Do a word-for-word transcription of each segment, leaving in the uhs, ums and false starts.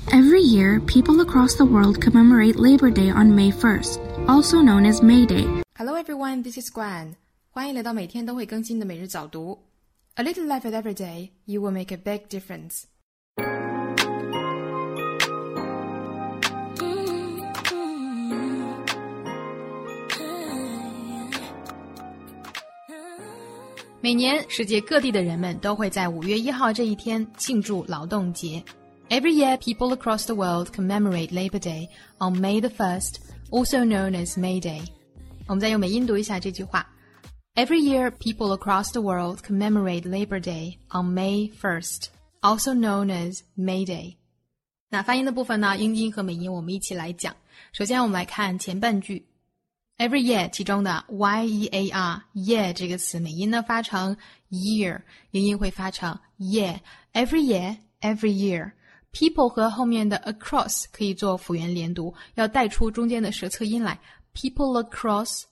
Every year, people across the world commemorate Labor Day on May first, also known as May Day. Hello everyone, this is Guan. 欢迎来到每天都会更新的每日早读。A little effort every day, you will make a big difference. 每年，世界各地的人们都会在五月一号这一天庆祝劳动节。Every year, people across the world commemorate Labor Day on May the first, also known as May Day. 我们再用美音读一下这句话。Every year, people across the world commemorate Labor Day on May first, also known as May Day. 那发音的部分呢，英音和美音我们一起来讲。首先我们来看前半句。Every year 其中的 Y E A R year 这个词美音呢发成 year， 英音会发成 year。 Every year, every year。 People 和后面的 across 可以做辅元连读，要带出中间的舌侧音来。People across,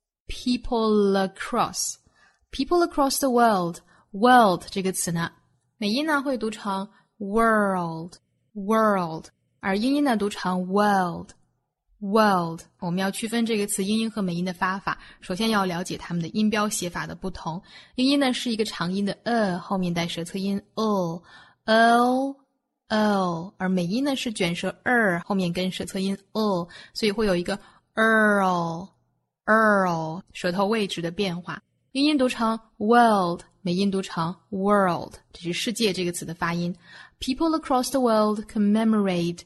people across, people across the world. World 这个词呢，美音呢会读成 world, world， 而英音呢读成 world。World， 我们要区分这个词英音和美音的发法，首先要了解它们的音标写法的不同。英音呢是一个长音的 a， 后面带舌侧音 l l l， 而美音呢是卷舌 er， 后面跟舌侧音 l， 所以会有一个 earl earl 舌头位置的变化。英音读成 world， 美音读成 world， 这是世界这个词的发音。People across the world commemorate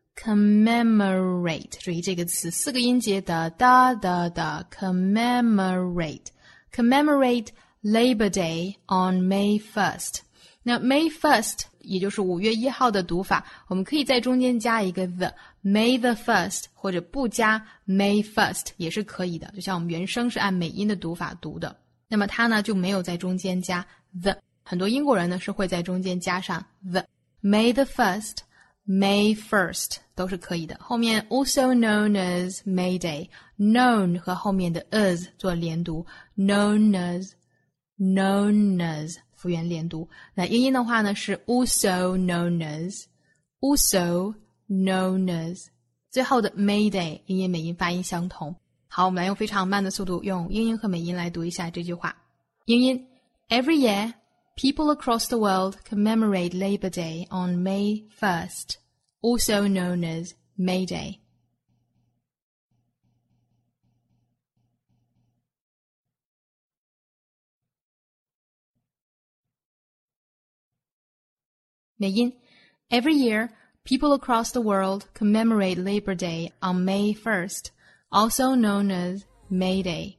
commemorate， 注意这个词四个音节的哒哒哒 commemorate commemorate Labor Day on May first。 那 May first 也就是五月一号的读法，我们可以在中间加一个 the May the first， 或者不加 May first 也是可以的，就像我们原声是按美音的读法读的，那么它呢就没有在中间加 the， 很多英国人呢是会在中间加上 the May the first May first 都是可以的，后面 also known as May Day， known 和后面的 as 做连读， known as known as 辅元连读。那英音的话呢是 also known as also known as， 最后的 May Day 英音美音发音相同。好，我们来用非常慢的速度用英音和美音来读一下这句话。英音 Every year people across the world commemorate Labor Day on May first, also known as May Day. 美音 Every year, people across the world commemorate Labor Day on May first, also known as May Day.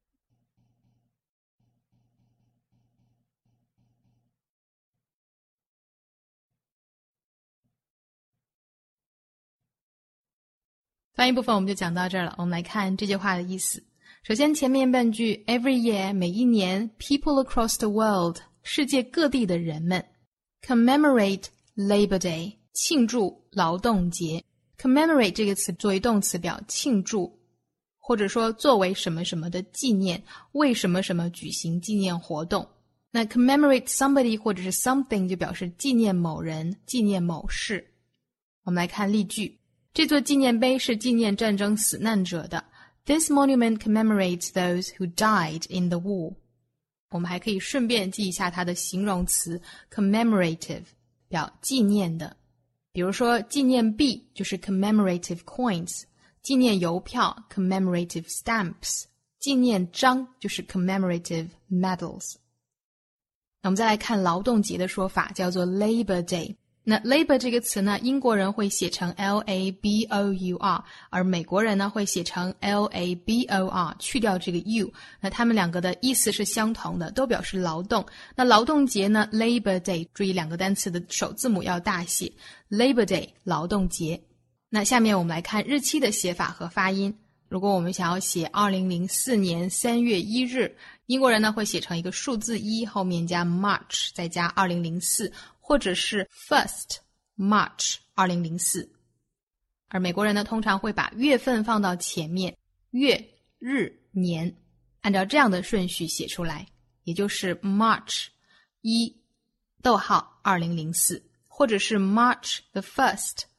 翻译部分我们就讲到这儿了，我们来看这句话的意思。首先前面半句 every year 每一年 people across the world 世界各地的人们 commemorate Labor Day 庆祝劳动节。 commemorate 这个词作为动词表庆祝，或者说作为什么什么的纪念，为什么什么举行纪念活动。那 commemorate somebody 或者是 something 就表示纪念某人，纪念某事。我们来看例句，这座纪念碑是纪念战争死难者的。 This monument commemorates those who died in the war. 我们还可以顺便记一下它的形容词 commemorative， 表纪念的。比如说纪念币就是 commemorative coins， 纪念邮票 commemorative stamps， 纪念章就是 commemorative medals。 那我们再来看劳动节的说法，叫做 Labor Day。那 labor 这个词呢，英国人会写成 L A B O U R， 而美国人呢会写成 L A B O R， 去掉这个 U。 那他们两个的意思是相同的，都表示劳动。那劳动节呢 Labor Day， 注意两个单词的首字母要大写， Labor Day 劳动节。那下面我们来看日期的写法和发音。如果我们想要写二零零四年三月一日，英国人呢会写成一个数字一，后面加 March 再加二零零四，或者是 first March 二零零四。而美国人呢通常会把月份放到前面，月、日、年，按照这样的顺序写出来，也就是 March 一逗号二零零四，或者是 March the first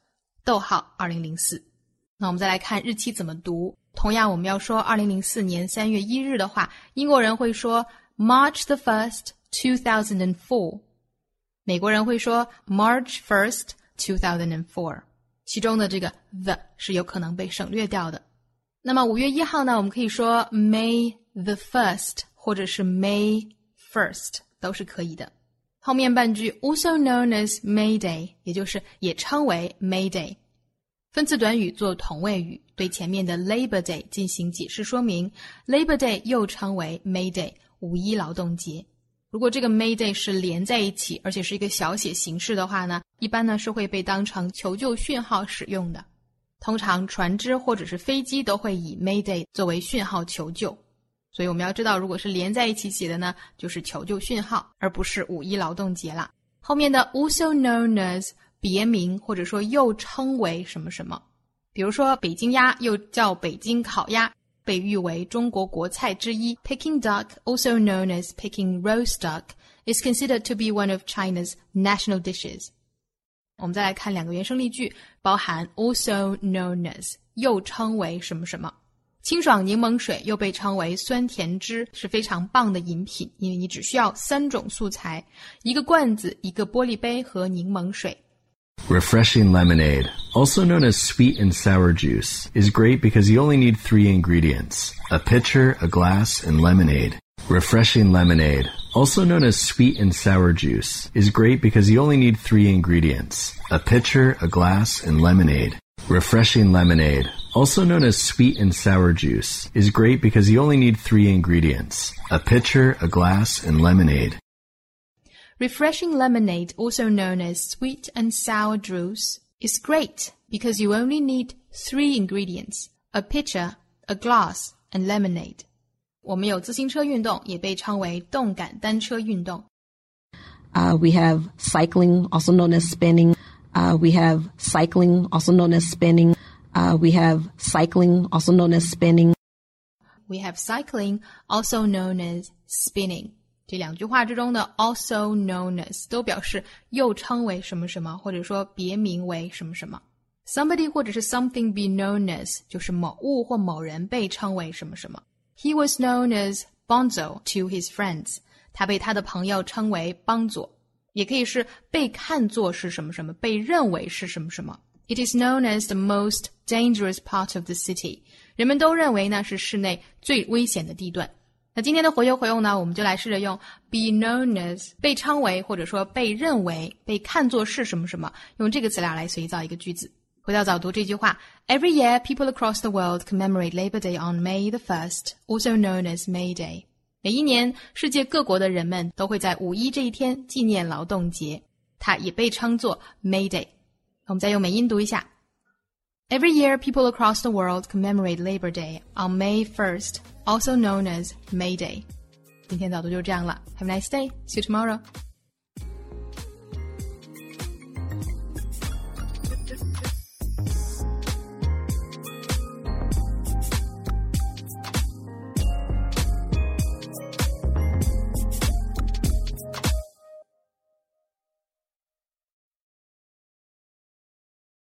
逗号二零零四。那我们再来看日期怎么读。同样我们要说二零零四年三月一日的话，英国人会说 March the first, two thousand four。 美国人会说 March first, two thousand four。 其中的这个 the 是有可能被省略掉的。那么五月一号呢，我们可以说 May the first 或者是 May first 都是可以的。后面半句 also known as May Day， 也就是也称为 May Day。分词短语做同位语，对前面的 Labor Day 进行解释说明。Labor Day 又称为 May Day， 五一劳动节。如果这个 May Day 是连在一起，而且是一个小写形式的话呢，一般呢是会被当成求救讯号使用的。通常船只或者是飞机都会以 May Day 作为讯号求救。所以我们要知道，如果是连在一起写的呢，就是求救讯号，而不是五一劳动节啦。后面的 also known as别名或者说又称为什么什么，比如说北京鸭又叫北京烤鸭，被誉为中国国菜之一。 Peking duck, also known as Peking roast duck, is considered to be one of China's national dishes。 我们再来看两个原生例句，包含 also known as 又称为什么什么。清爽柠檬水又被称为酸甜汁，是非常棒的饮品，因为你只需要三种素材，一个罐子、一个玻璃杯和柠檬水。 Refreshing lemonade, also known as sweet and sour juice, is great because you only need three ingredients: a pitcher, a glass, and lemonade. Refreshing lemonade, also known as sweet and sour juice, is great because you only need three ingredients: a pitcher, a glass, and lemonade. Refreshing lemonade, also known as sweet and sour juice, is great because you only need three ingredients: a pitcher, a glass, and lemonade. Refreshing lemonade, also known as sweet and sour juice, is great because you only need three ingredients: a pitcher, a glass, and lemonade. 我们有自行车运动，也被称为动感单车运动。 Uh, we have cycling, also known as spinning. Uh, we have cycling, also known as spinning. Uh, we have cycling, also known as spinning. We have cycling, also known as spinning. 这两句话之中的 also known as 都表示又称为什么什么，或者说别名为什么什么。Somebody 或者是 something be known as 就是某物或某人被称为什么什么。He was known as Bonzo to his friends. 他被他的朋友称为邦佐。也可以是被看作是什么什么，被认为是什么什么。It is known as the most dangerous part of the city. 人们都认为呢是市内最危险的地段。那今天的活学活用呢，我们就来试着用 be known as 被称为或者说被认为被看作是什么什么，用这个词料来随造一个句子。回到早读这句话， Every year people across the world commemorate Labor Day on May the first, also known as May Day. 每一年世界各国的人们都会在五一这一天纪念劳动节，它也被称作 May Day。 我们再用美音读一下， Every year people across the world commemorate Labor Day on May first, also known as May Day. 今天早读就这样了， Have a nice day, see you tomorrow.